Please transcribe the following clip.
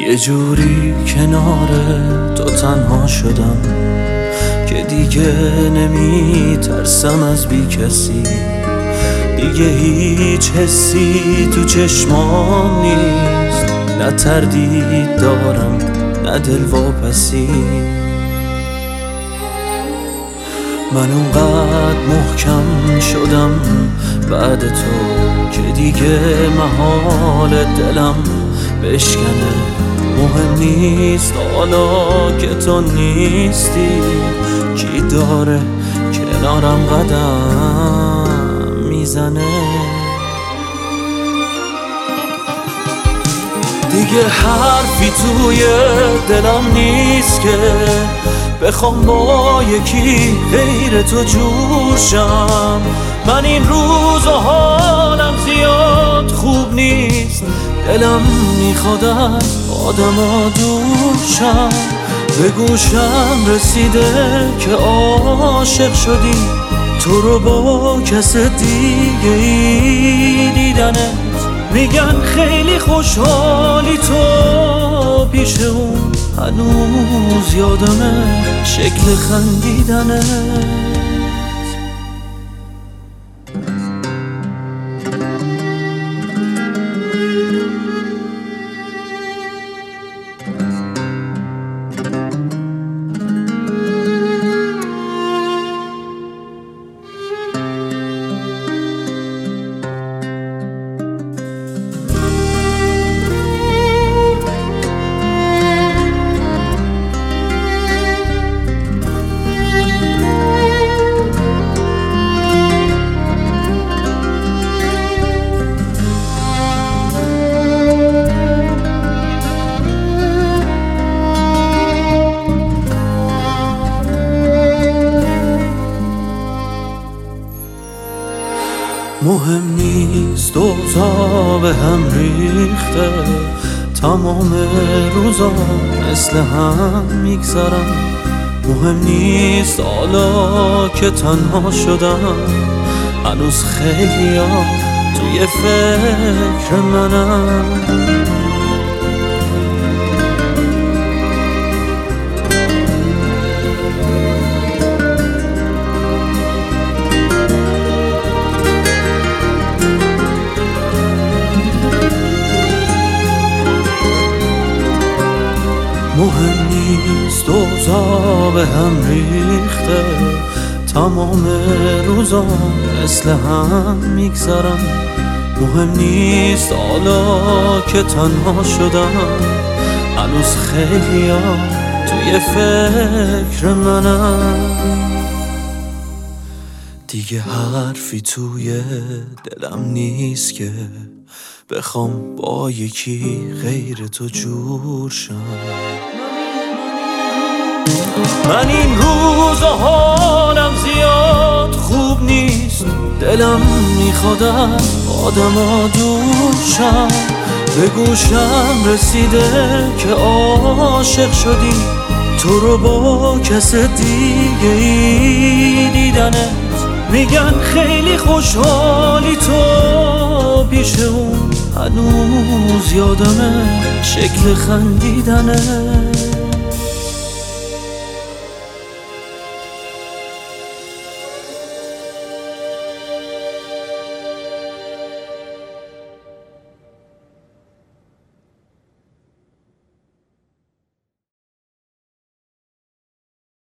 یه جوری کنار تو تنها شدم که دیگه نمی ترسم از بی کسی، دیگه هیچ حسی تو چشمام نیست، نه تردید دارم نه دلواپسی. من اونقدر محکم شدم بعد تو که دیگه محال دلم بشکنه. مهم نیست حالا که تو نیستی، کی داره کنارم قدم میزنه. دیگه حرفی توی دلم نیست که بخوام با یکی غیر تو جور شم. من این روز و حالم زیاد خوب نیست، دلم میخواد از آدما دور شم. به گوشم رسیده که عاشق شدی، تو رو با کس دیگه ای دیدنت. میگن خیلی خوشحالی تو پیش اون، هنوز یادمه شکل خندیدنت. مهم نیست اوضاع به هم ریخته، تمام روزا مثل هم میگذرم. مهم نیست حالا که تنها شدم، هنوز خیلی ها توی فکر منم. مهم نیست اوضاع به هم ریخته، تمام روزا مثل هم میگذرم. مهم نیست حالا که تنها شدم، هنوز خیلی ها توی فکر منم. دیگه حرفی توی دلم نیست که بخوام با یکی غیر تو جور شم. من این روز و حالم زیاد خوب نیست، دلم میخواد از آدما دور شم. به گوشم رسیده که عاشق شدی، تو رو با کس دیگه ای دیدنت. میگن خیلی خوشحالی تو پیش اون، هنوز یادمه شکل خندیدنت.